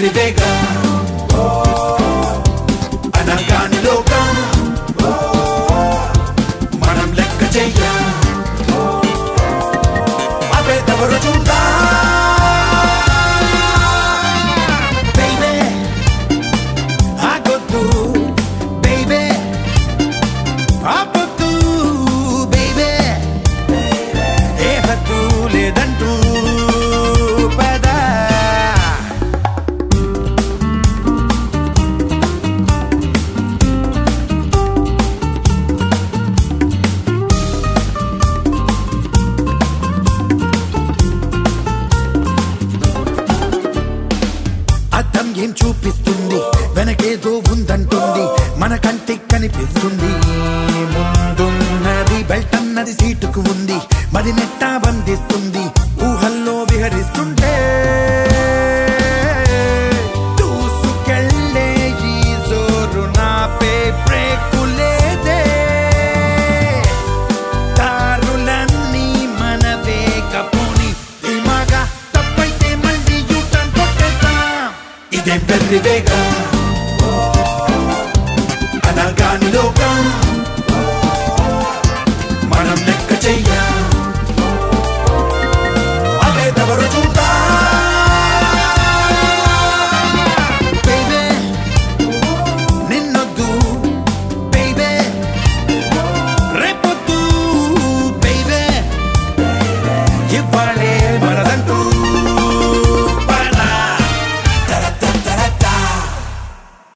వెర్రివేగం అనగాని లోకం మనం లెక్క చెయ్యం అవేదెవరు చూద్దా ఏం చూపిస్తుంది వెనకేదో ఉందంటుంది మన కంటికి కనిపిస్తుంది ముందున్నది బెల్ట్ అన్నది సీటుకు ఉంది మరి నెట్టా బంధిస్తుంది ఊహల్లో విహరిస్తుంటే దూసుకెళ్ళే ఈ జోరు నాపే బ్రేకు లేదే దారులన్నీ మనవే కపుని ధీమాగా తప్పైతే మళ్ళీ యూటర్న్ కొట్టేద్దాం ఇదే వెర్రివేగం అనగాని లోకం